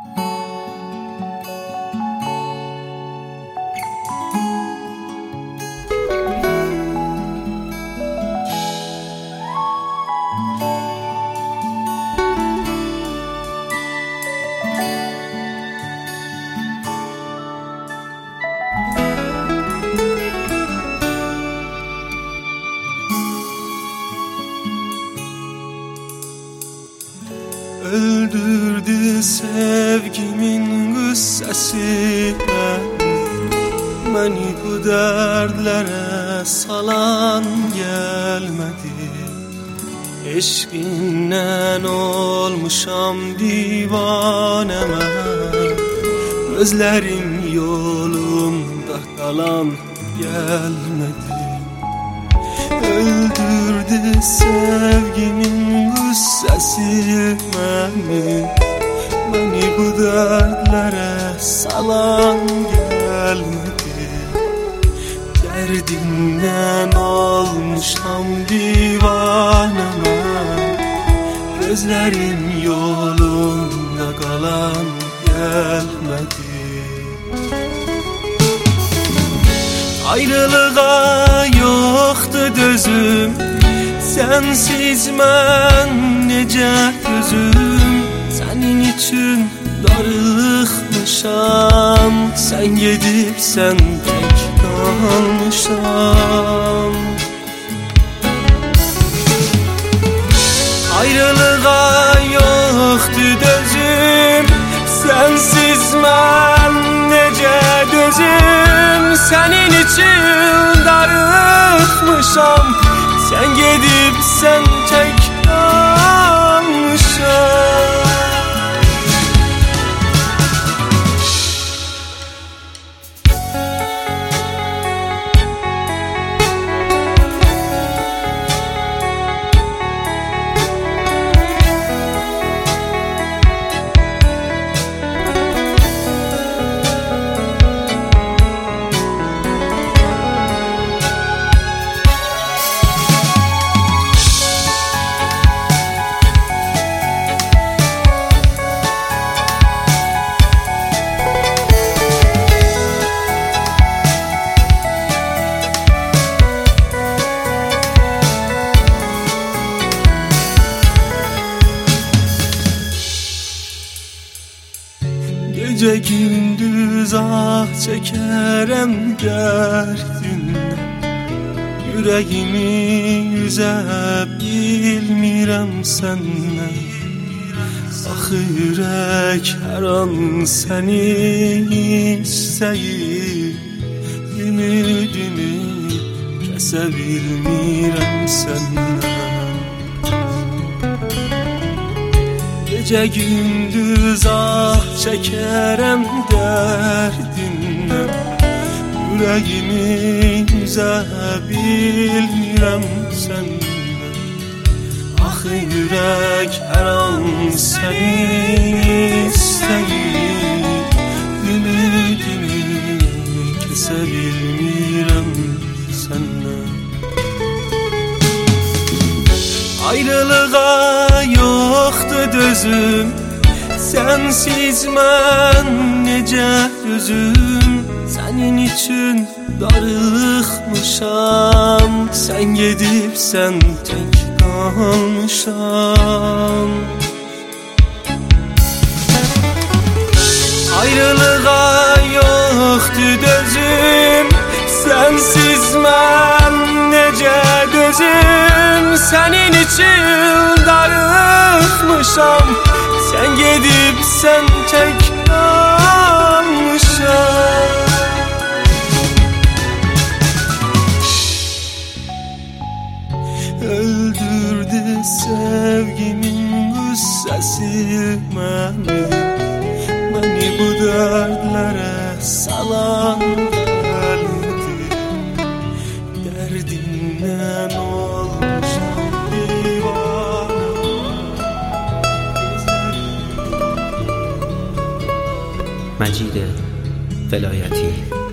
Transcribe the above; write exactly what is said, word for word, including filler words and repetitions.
Öldürdü sevgimin qüssəsi məni bu dərdlərə salan gəlmədi. Eşqindən olmuşam divanə mən, gözlərim yolumda qalan gəlmədi. Öldürdü sevgimin qüssəsi məni, məni bu dərdlərə salan gəlmədi. Dərdimdən olmuşam divanə mən, gözlərim yolunda qalan gəlmədi. Ayrılığa yoxdur dözüm, sensiz mən necə dözüm. Sənin üçün darıxmışam, sən gedibsən tək qalmışam. Ayrılığa yoxdur dözüm, sensiz mən necə dözüm. Sənin için darıxmışam, sən gedibsən tək qalmışam. Gece gündüz ah çekerem derdinden, yüreğimi yüze bilmirem senden. Axı yürek her an seni isteyir, ümidimi kese bilmirem senden. Gece gündüz ah çekerem derdinden, yüreğimi yüze bilmirem senden. Axı yürek her an seni isteyir, ümidimi kese bilmirem senden. Ayrılığa yoxdur dözüm, sensiz mən necə dözüm. Sənin üçün darıxmışam, sən gedibsən tək qalmışam. Ayrılığa yoxdur dözüm, sensiz mən necə dözüm. Sənin için darıxmışam, sən gedibsən tək qalmışam. Öldürdü sevgimin qüssəsi məni, məni bu dərdlərə salan gəlmədi. Dərdimdən olmuşam divanə. مجید ولایتی.